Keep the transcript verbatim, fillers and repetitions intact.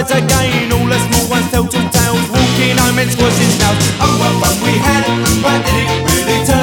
birds again. All the small ones tell tall tales, walking home and squashing snails. Oh, what fun we had!